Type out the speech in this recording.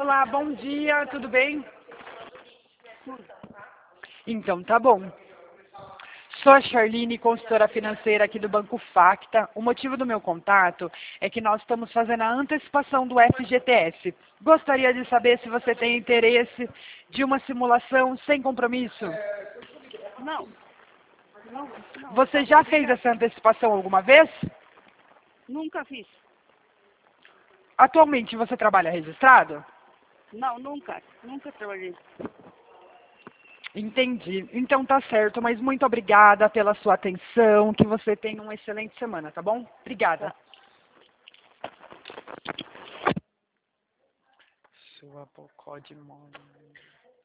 Olá, bom dia, tudo bem? Então, tá bom. Sou a Charline, consultora financeira aqui do Banco Facta. O motivo do meu contato é que nós estamos fazendo a antecipação do FGTS. Gostaria de saber se você tem interesse de uma simulação sem compromisso. Não, não. Você já fez essa antecipação alguma vez? Nunca fiz. Atualmente você trabalha registrado? Não, nunca. Nunca trabalhei. Entendi. Então tá certo, mas muito obrigada pela sua atenção. Que você tenha uma excelente semana, tá bom? Obrigada. Tá. Sua bocó de mole.